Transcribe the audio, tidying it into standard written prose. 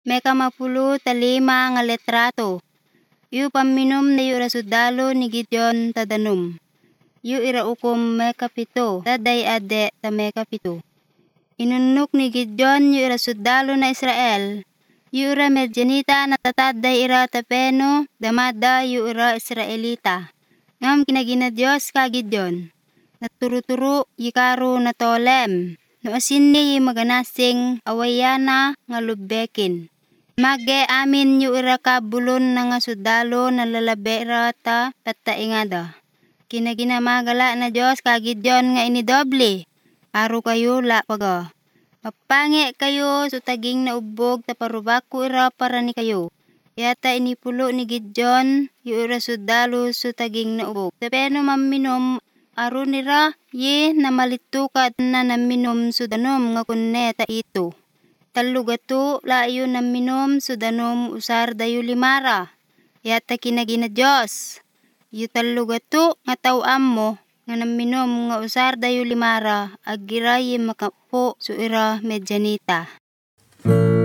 Meka mapulo talima nga letrato. Yu paminom na yu rasudalo ni Gideon tadanum. Yu ira ukom meka pito, taday ade ta meka pito. Inunok ni Gideon yu ira sudalo na Israel. Yu ira Medyanita na tataday ira tapeno, damada yu ira Israelita. Ngam kinagina Diyos ka Gideon. Naturo-turo yikaro na tolem. No asin ni maganasing awayana nga lubbekin. Mage amin yu ira kabulon na nga sudalo na lalabera ta tataingada. Kinaginamagala na Diyos ka Gideon nga inidoble. Aro kayo la paga. Mapangi kayo so taging na ubog taparubako ira para ni kayo. Yata inipulo ni Gideon yu ira sudalo so taging na ubog. Tapeno maminom aro nira ye na malitukat na naminom sudanom nga kuneta ito. Talugato layo naminom sudanom usar dayo limara. Yata kinagina Diyos. Yu talugato nga tawam mo nga naminom nga usar dayo limara agira ye makapo so ira Medyanita.